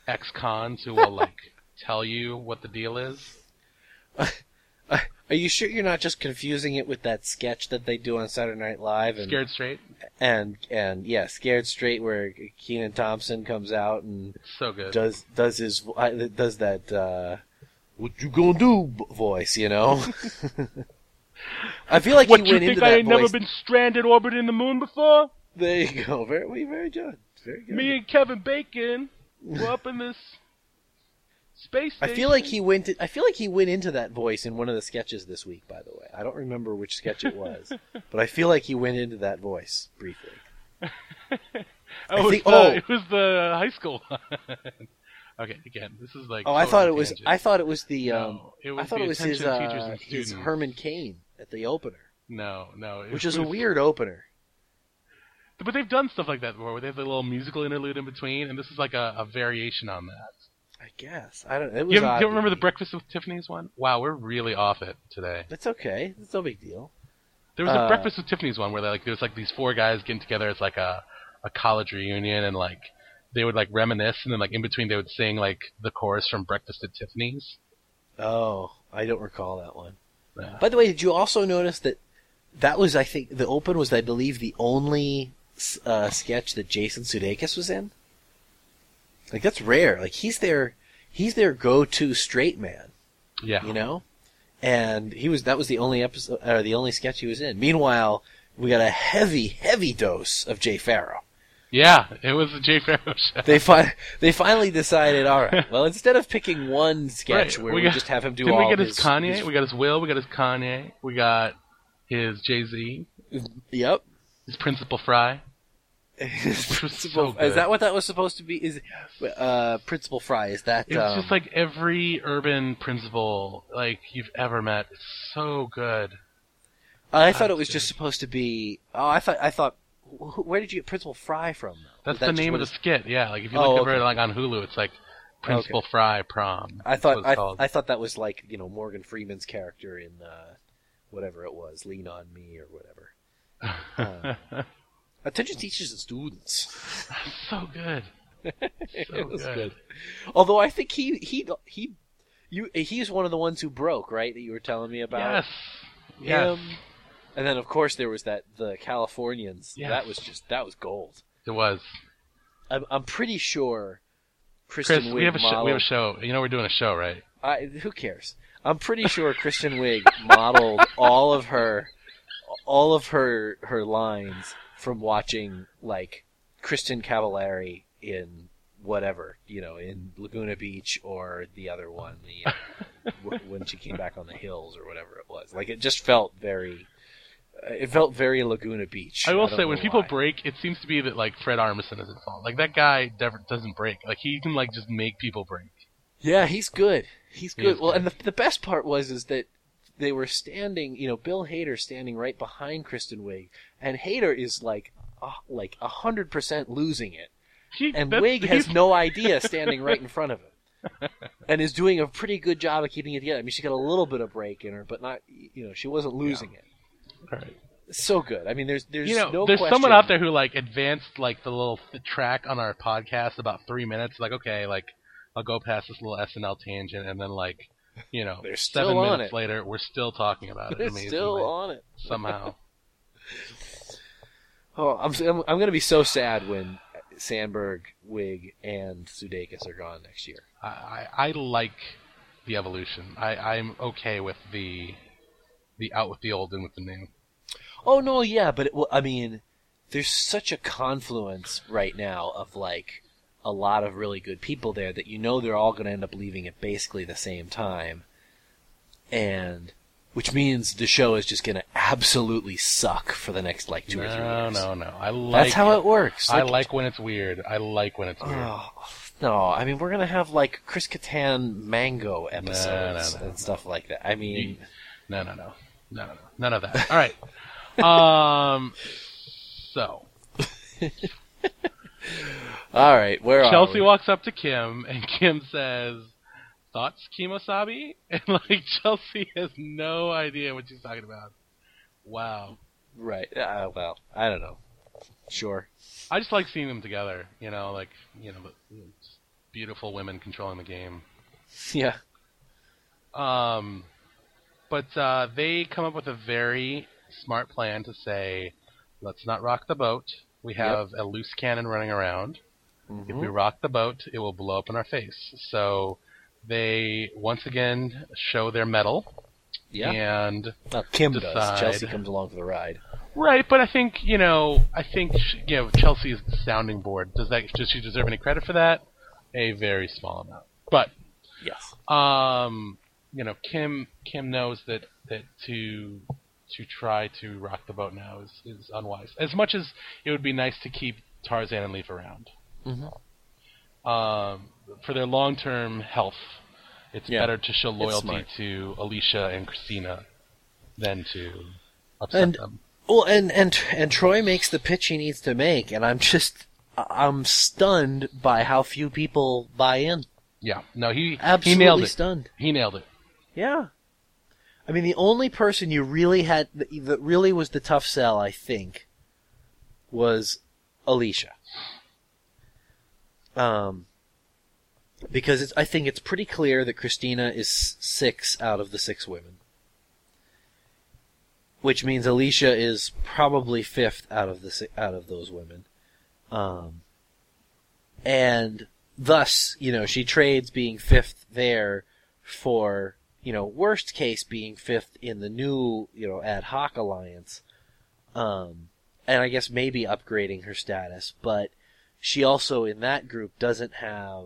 ex-cons who will like tell you what the deal is. Are you sure you're not just confusing it with that sketch that they do on Saturday Night Live? And, Scared Straight? And, and yeah, Scared Straight, where Kenan Thompson comes out and It's so good. does does his does that uh, "What you gonna do" voice, you know? I feel like what, he you went think into I that ain't voice. never been stranded orbiting the moon before? There you go. Very, very good. Very good. Me and Kevin Bacon were up in this space station. I feel like he went. I feel like he went into that voice in one of the sketches this week. By the way, I don't remember which sketch it was, but I feel like he went into that voice briefly. oh, I it, was think- the, oh. it was the high school one. Okay, again, this is like. Oh, I total thought it was. tangent. I thought it was the. No, Um, it was I thought the it was his. attention teachers Uh, and his students. Herman Cain at the opener, No, no. It which is a was- weird opener. But they've done stuff like that before, where they have the little musical interlude in between, and this is like a, a variation on that. I guess I don't. It was. You, haven't- odd you to don't remember the me. Breakfast with Tiffany's one? Wow, we're really off it today. That's okay. It's no big deal. There was Uh, a Breakfast with Tiffany's one where they, like there was like these four guys getting together. It's like a a college reunion, and like they would like reminisce, and then like in between they would sing like the chorus from Breakfast at Tiffany's. Oh, I don't recall that one. Yeah. By the way, did you also notice that that was, I think, the open was, I believe, the only uh, sketch that Jason Sudeikis was in? Like, that's rare. Like, he's their, he's their go-to straight man, Yeah. you know? And he was, that was the only episode, or the only sketch he was in. Meanwhile, we got a heavy, heavy dose of Jay Farrow. Yeah, it was the Jay Farrow show. They fi- they finally decided, all right, well, instead of picking one sketch Right, where we we, got- just have him do Didn't all we get his, his Kanye? his- We got his Will. We got his Kanye. We got his Jay Z. Yep. His Principal Fry. His Which was principal, so is good. that what that was supposed to be? Is uh, Principal Fry? Is that? It's um, just like every urban principal like you've ever met. It's so good. I thought it that's was good. just supposed to be. Oh, I thought. I thought. wh- Where did you get Principal Fry from? Though? That's Was that the just name what of the it's- skit. Yeah, like if you Oh, look over okay. it like on Hulu, it's like Principal Fry Prom. I That's thought. what it's I, called. I thought that was like you know Morgan Freeman's character in uh, whatever it was, Lean on Me or whatever. Uh, Attention teachers and students. so good. So it was good. good. Although I think he he he you he's one of the ones who broke, right? That you were telling me about. Yes. Yes. Him. And then of course there was that the Californians. Yes. That was just that was gold. It was. I'm I'm pretty sure Kristen Chris, Wiig we have a show. modeled. We have a show. You know we're doing a show, right? I, who cares? I'm pretty sure Kristen Wiig modeled all of her all of her her lines from watching like Kristen Cavallari in whatever, you know, in Laguna Beach or the other one, the uh, w- when she came back on the hills or whatever it was. Like it just felt very uh, it felt very Laguna Beach. I will don't say when know people why. break, it seems to be that like Fred Armisen is at fault. Like that guy never doesn't break. Like he can like just make people break. Yeah, he's good. He's He good. is Well, good. and the the best part was is that they were standing, you know, Bill Hader standing right behind Kristen Wiig, and Hader is like, uh, like a hundred percent losing it, He, and that's- Wiig has he's- no idea standing right in front of him, and is doing a pretty good job of keeping it together. I mean, she got a little bit of break in her, but not, you know, she wasn't losing it. Right. So good. I mean, there's there's You know, no there's question. someone out there who like advanced like the little th- track on our podcast about three minutes. Like, okay, like I'll go past this little S N L tangent, and then like, you know, They're still seven on minutes it. later, we're still talking about it. They're amazingly, still on it. somehow. Oh, I'm I'm, I'm going to be so sad when Sandberg, Wiig, and Sudeikis are gone next year. I, I, I like the evolution. I, I'm okay with the the out with the old and with the new. Oh no, yeah, but it, well, I mean, there's such a confluence right now of like a lot of really good people there that you know they're all going to end up leaving at basically the same time, and which means the show is just going to absolutely suck for the next like two no, or three years. no, no. I like. That's how it works. I like when it's weird. I like when it's weird. Oh, no, I mean we're gonna have like Chris Kattan mango episodes no, no. and stuff like that. I mean, You- no, no, no, no, no, no, none of that. All right. Um. So all right, where are Chelsea we? walks up to Kim, and Kim says, "Thoughts, Kimosabi?" And like Chelsea has no idea what she's talking about. Wow. Right. Uh, well, I don't know. Sure. I just like seeing them together. You know, like you know, but, beautiful women controlling the game. Yeah. Um, but uh, they come up with a very smart plan to say, let's not rock the boat. We have yep. a loose cannon running around. Mm-hmm. If we rock the boat, it will blow up in our face. So they once again show their mettle. Yeah. And well, Kim decide, does. Chelsea comes along for the ride. Right, but I think you know, I think you know, Chelsea is the sounding board. Does that does she deserve any credit for that? A very small amount, but yes. Um, you know, Kim Kim knows that, that to to try to rock the boat now is, is unwise. As much as it would be nice to keep Tarzan and Leif around. Mm-hmm. Um, for their long term health, it's yeah. better to show loyalty to Alicia and Christina than to upset and, them. Well, and, and and Troy makes the pitch he needs to make, and I'm just I'm stunned by how few people buy in. Yeah, no, he absolutely he nailed it. stunned. He nailed it. Yeah, I mean, the only person you really had that really was the tough sell, I think, was Alicia. Um, because it's, I think it's pretty clear that Christina is six out of the six women. Which means Alicia is probably fifth out of the out of those women, um, and thus, you know, she trades being fifth there for, you know, worst case being fifth in the new, you know, ad hoc alliance, um, and I guess maybe upgrading her status. But she also in that group doesn't have,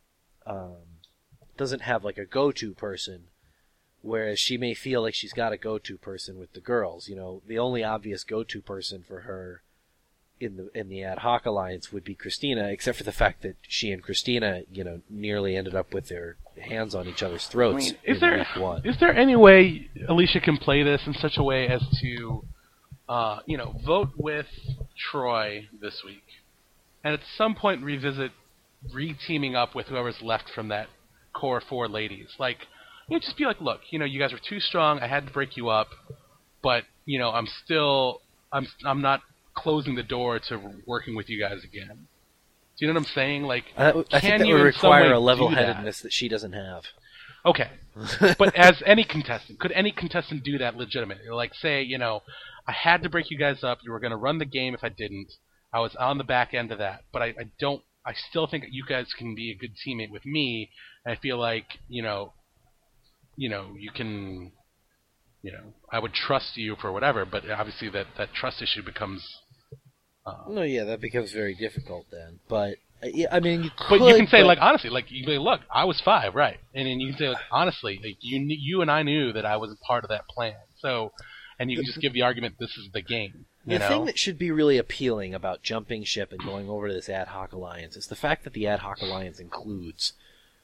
um, doesn't have like a go-to person. Whereas she may feel like she's got a go-to person with the girls. You know, the only obvious go-to person for her in the in the ad hoc alliance would be Christina, except for the fact that she and Christina, you know, nearly ended up with their hands on each other's throats. I mean, is in there week one. Is there any way Alicia can play this in such a way as to, uh, you know, vote with Troy this week, and at some point revisit re-teaming up with whoever's left from that core four ladies, like. You know, just be like, look, you know, you guys were too strong. I had to break you up, but you know, I'm still, I'm, I'm not closing the door to working with you guys again. Do you know what I'm saying? Like, I, I can think that you would require a level-headedness that? that she doesn't have. Okay, but as any contestant, could any contestant do that legitimately? Like, say, you know, I had to break you guys up. You were going to run the game if I didn't. I was on the back end of that, but I, I don't. I still think that you guys can be a good teammate with me. And I feel like, you know. You know, you can, you know, I would trust you for whatever, but obviously that, that trust issue becomes. Uh, no, yeah, that becomes very difficult then. But yeah, I mean, you could, but you can say but... like honestly, like you can say, look, I was five, right? And then you can say like, honestly, like you you and I knew that I wasn't part of that plan. So, and you can just give the argument this is the game. You the know? thing that should be really appealing about jumping ship and going over to this ad hoc alliance is the fact that the ad hoc alliance includes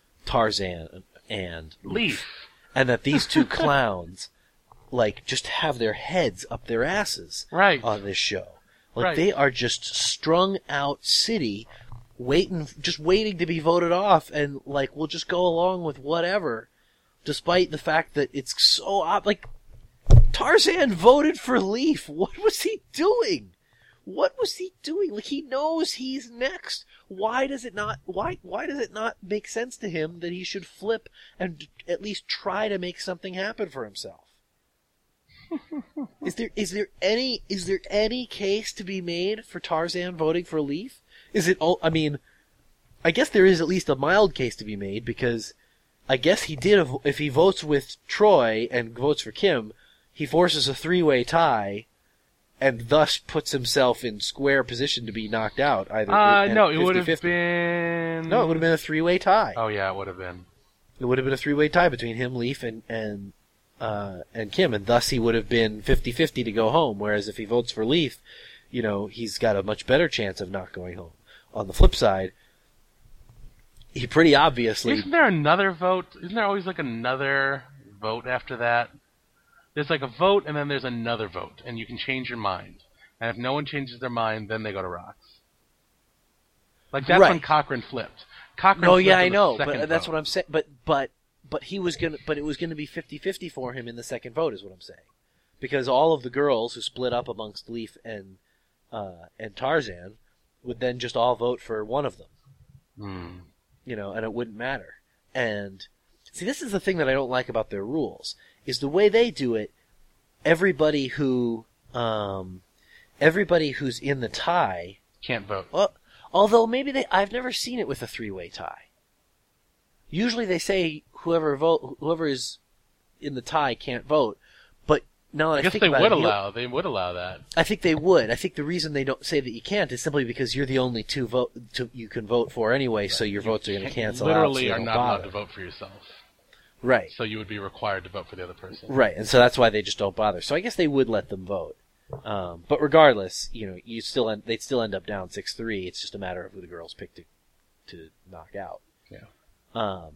Tarzan and Leif. And that these two clowns, like, just have their heads up their asses right. on this show. Like, right. they are just strung out city, waiting, just waiting to be voted off, and, like, we'll just go along with whatever, despite the fact that it's so, ob- like, Tarzan voted for Leif. What was he doing? What was he doing? Like, he knows he's next. Why does it not, why, why does it not make sense to him that he should flip and at least try to make something happen for himself? is there, is there any, is there any case to be made for Tarzan voting for Leif? Is it all, I mean, I guess there is at least a mild case to be made because I guess he did, if he votes with Troy and votes for Kim, he forces a three-way tie and thus puts himself in square position to be knocked out. Either uh, no, it would have been... No, it would have been a three-way tie. Oh, yeah, it would have been. It would have been a three-way tie between him, Leif, and and uh, and Kim, and thus he would have been fifty-fifty to go home, whereas if he votes for Leif, you know, he's got a much better chance of not going home. On the flip side, he pretty obviously... Isn't there another vote? Isn't there always, like, another vote after that? There's like a vote, and then there's another vote, and you can change your mind. And if no one changes their mind, then they go to rocks. Like that's right. when Cochran flipped. Cochran no, flipped yeah, I know, but vote. that's what I'm saying. But but but he was gonna, but it was gonna be fifty-fifty for him in the second vote, is what I'm saying, because all of the girls who split up amongst Leif and uh, and Tarzan would then just all vote for one of them. Hmm. you know, and it wouldn't matter. And see, this is the thing that I don't like about their rules, is the way they do it. Everybody who, um, everybody who's in the tie can't vote. Well, although maybe they, I've never seen it with a three-way tie. Usually they say whoever vote, whoever is in the tie can't vote. But now that I, I guess think they about would it, allow. They would allow that. I think they would. I think the reason they don't say that you can't is simply because you're the only two vote to, you can vote for anyway, right. So your you votes are going to cancel literally out. Literally so are not bother. allowed to vote for yourself. Right. So you would be required to vote for the other person. Right, and so that's why they just don't bother. So I guess they would let them vote. Um, but regardless, you know, you still end, they'd still end up down six three. It's just a matter of who the girls pick to to knock out. Yeah. Um,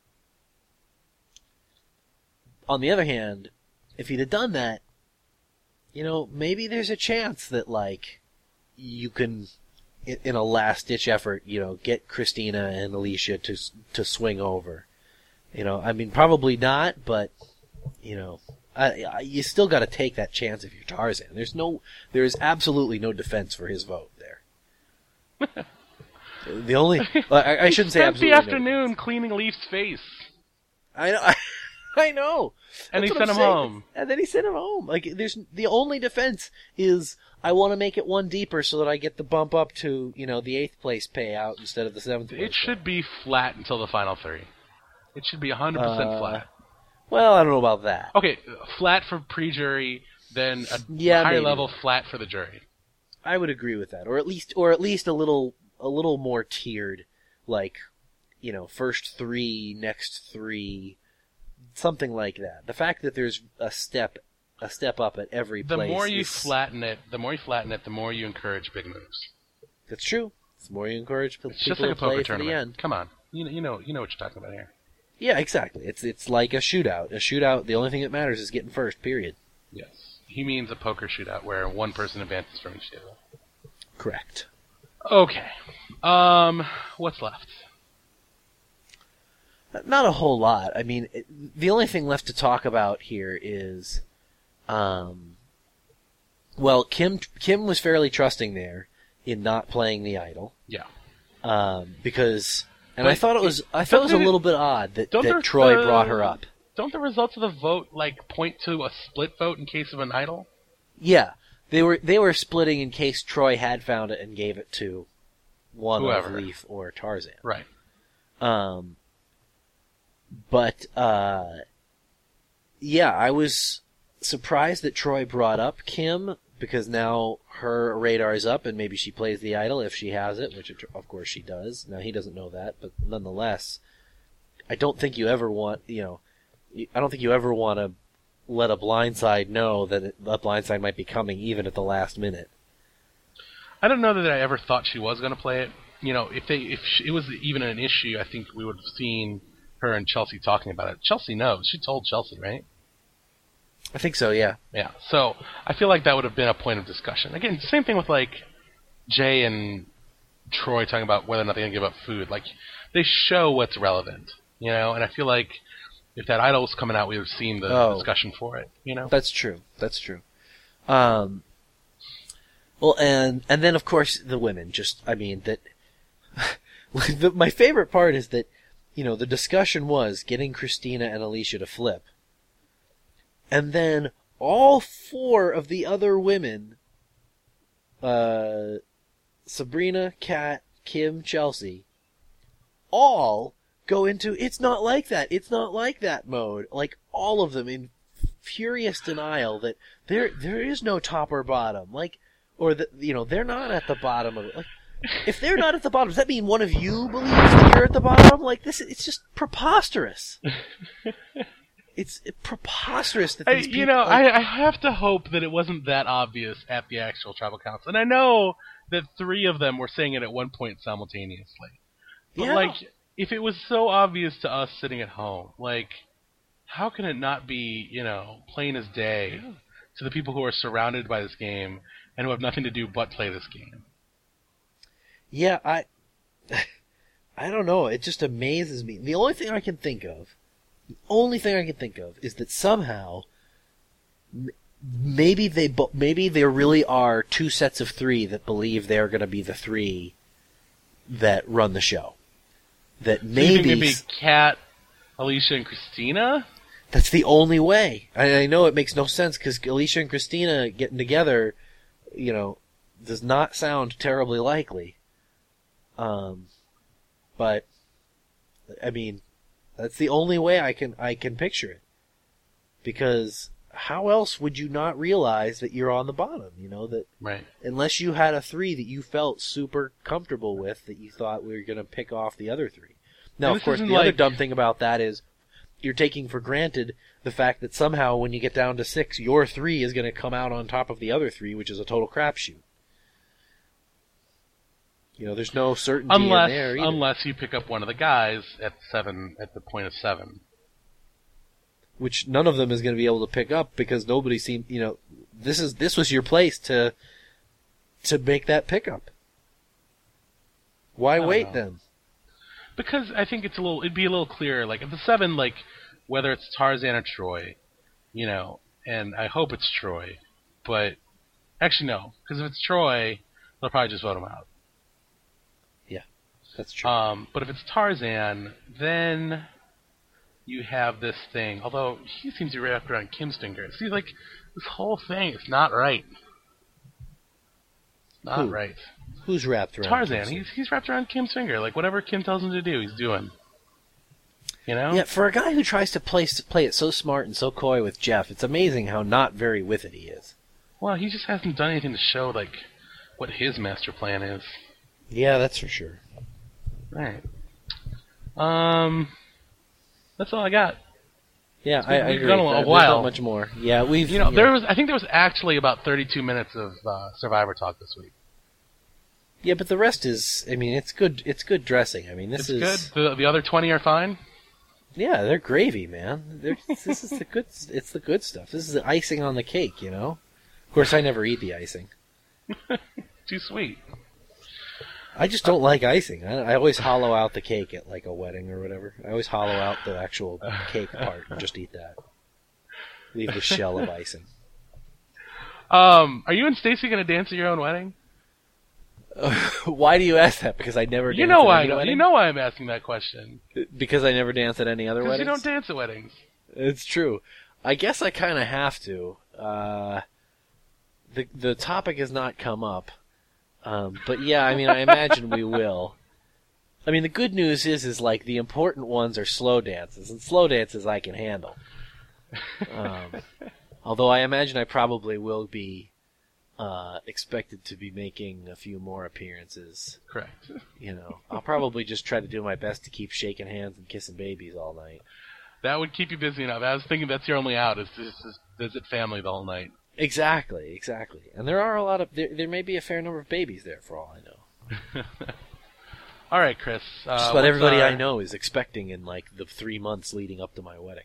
on the other hand, if he'd have done that, you know, maybe there's a chance that, like, you can, in, in a last-ditch effort, you know, get Christina and Alicia to to swing over. You know, I mean, probably not, but, you know, I, I, you still got to take that chance if you're Tarzan. There's no, there is absolutely no defense for his vote there. The only, I, I shouldn't say spent absolutely. the afternoon no. cleaning Leaf's face. I know. I, I know. And That's he sent I'm him saying. home. And then he sent him home. Like, there's the only defense is I want to make it one deeper so that I get the bump up to, you know, the eighth place payout instead of the seventh place. It should payout. be flat until the final three. It should be one hundred percent uh, flat. Well, I don't know about that. Okay, flat for pre-jury, then a yeah, higher maybe. level flat for the jury. I would agree with that, or at least, or at least a little, a little more tiered, like, you know, first three, next three, something like that. The fact that there's a step, a step up at every the place. The more you is, flatten it, the more you flatten it, the more you encourage big moves. That's true. The more you encourage people it's just like to a poker play tournament. to the end. Come on, you know, you know, you know what you're talking about here. Yeah, exactly. It's it's like a shootout. A shootout. The only thing that matters is getting first. Period. Yes, he means a poker shootout where one person advances from each table. Correct. Okay. Um, what's left? Not a whole lot. I mean, it, the only thing left to talk about here is, um, well, Kim Kim was fairly trusting there in not playing the idol. Yeah. Um, because, and but I thought it was, I thought it was a little bit odd that, that Troy the, brought her up. Don't the results of the vote like point to a split vote in case of an idol? Yeah, they were they were splitting in case Troy had found it and gave it to one Whoever. of Leaf or Tarzan. Right. Um. But, uh, yeah, I was surprised that Troy brought up Kim, because now her radar is up and maybe she plays the idol if she has it, which of course she does. Now he doesn't know that, but nonetheless, I don't think you ever want, you know, I don't think you ever want to let a blindside know that it, a blindside might be coming even at the last minute. I don't know that I ever thought she was going to play it. You know, if they if she, it was even an issue, I think we would have seen her and Chelsea talking about it. Chelsea knows. She told Chelsea, right? I think so, yeah. Yeah. So I feel like that would have been a point of discussion. Again, same thing with like Jay and Troy talking about whether or not they're going to give up food. Like, they show what's relevant, you know. And I feel like if that idol was coming out, we would have seen the oh, discussion for it, you know. That's true. That's true. Um. Well, and and then of course the women. Just I mean that. the, my favorite part is that, you know, the discussion was getting Christina and Alicia to flip. And then all four of the other women, uh, Sabrina, Kat, Kim, Chelsea, all go into, it's not like that, it's not like that mode. Like, all of them in furious denial that there there is no top or bottom. Like, or that, you know, they're not at the bottom of it. Like, if they're not at the bottom, does that mean one of you believes that you're at the bottom? Like, this, it's just preposterous. It's preposterous that these I, people... You know, like, I, I have to hope that it wasn't that obvious at the actual tribal council. And I know that three of them were saying it at one point simultaneously. But, yeah. like, if it was so obvious to us sitting at home, like, how can it not be, you know, plain as day yeah. to the people who are surrounded by this game and who have nothing to do but play this game? Yeah, I... I don't know. It just amazes me. The only thing I can think of The only thing I can think of is that somehow, maybe they bo- maybe there really are two sets of three that believe they're going to be the three that run the show. that So you maybe think it'd be Kat, Alicia, and Christina? that's the only way. I, I know it makes no sense because Alicia and Christina getting together, you know, does not sound terribly likely. Um, but I mean, that's the only way I can I can picture it. Because how else would you not realize that you're on the bottom? You know that Right. unless you had a three that you felt super comfortable with, that you thought we were going to pick off the other three. Now, And of this course, the isn't other like- dumb thing about that is you're taking for granted the fact that somehow when you get down to six, your three is going to come out on top of the other three, which is a total crapshoot. You know, there's no certainty Unless, in there either. unless you pick up one of the guys at seven, at the point of seven. Which none of them is going to be able to pick up because nobody seemed, you know, this is this was your place to to make that pickup. Why don't wait know. then? Because I think it's a little, it'd be a little clearer. Like at the seven, like whether it's Tarzan or Troy, you know, and I hope it's Troy, but actually no, because if it's Troy, they'll probably just vote him out. That's true. Um, but if it's Tarzan, then you have this thing. Although he seems to be wrapped around Kim's finger. See, like this whole thing is not right. Not Who? right. Who's wrapped around Tarzan. Kim's He's he's wrapped around Kim's finger. Like whatever Kim tells him to do, he's doing. You know? Yeah, for a guy who tries to play play it so smart and so coy with Jeff, it's amazing how not very with it he is. Well, he just hasn't done anything to show like what his master plan is. Yeah, that's for sure. Right. Um, that's all I got. Yeah, been- I, I we've agree. gone a There- there's while. not much more. Yeah, we've You know, yeah. there was. I think there was actually about thirty-two minutes of uh, Survivor talk this week. Yeah, but the rest is. I mean, it's good. It's good dressing. I mean, this It's is good. The the other twenty are fine. Yeah, they're gravy, man. They're, this is the good. It's the good stuff. This is the icing on the cake, you know. Of course, I never eat the icing. Too sweet. I just don't like icing. I, I always hollow out the cake at like a wedding or whatever. I always hollow out the actual cake part and just eat that. Leave the shell of icing. Um, are you and Stacy going to dance at your own wedding? Why do you ask that? Because I never. You dance know at why. any You wedding? know why I'm asking that question. Because I never dance at any other Because weddings. you don't dance at weddings. It's true. I guess I kind of have to. Uh, the the topic has not come up, um, but yeah, I mean, I imagine we will. I mean, the good news is, is like the important ones are slow dances, and slow dances I can handle. Um, although I imagine I probably will be uh, expected to be making a few more appearances. Correct. You know, I'll probably just try to do my best to keep shaking hands and kissing babies all night. That would keep you busy enough. I was thinking that's your only out, is to just visit family the whole night. Exactly, exactly. And there are a lot of there. There may be a fair number of babies there, for all I know. All right, Chris. Uh, Just what what's everybody our- I know is expecting in like the three months leading up to my wedding.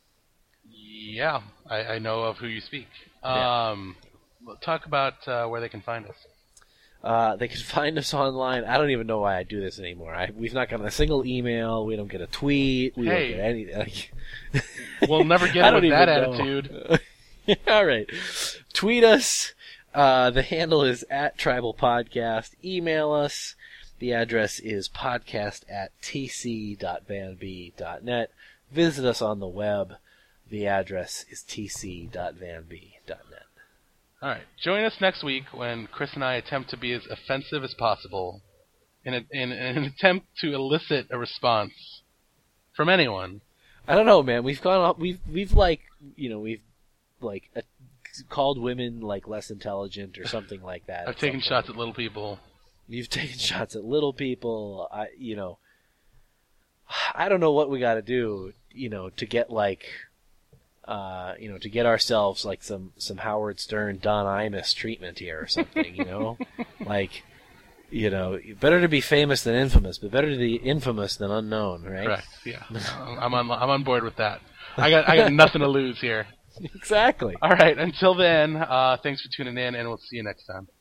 Yeah, I, I know of who you speak. Yeah. Um, talk about uh, where they can find us. Uh, they can find us online. I don't even know why I do this anymore. I, we've not gotten a single email. We don't get a tweet. We Hey. don't get anything. Like, We'll never get I it don't with that even know. attitude. All right. Tweet us. Uh, the handle is at Tribal Podcast. Email us. The address is podcast at t c dot van b dot net. Visit us on the web. The address is t c dot van b dot net. All right. Join us next week when Chris and I attempt to be as offensive as possible in, a, in, in an attempt to elicit a response from anyone. I don't know, man. We've gone up. We've we've like you know we've like uh, called women like less intelligent or something like that. I've at taken some shots point. at little people. You've taken shots at little people. I you know. I don't know what we got to do, you know, to get like, uh, you know, to get ourselves like some some Howard Stern, Don Imus treatment here or something, you know, like. You know, better to be famous than infamous, but better to be infamous than unknown, right? Correct. Yeah, I'm on. I'm on board with that. I got. I got nothing to lose here. Exactly. All right. Until then, uh, thanks for tuning in, and we'll see you next time.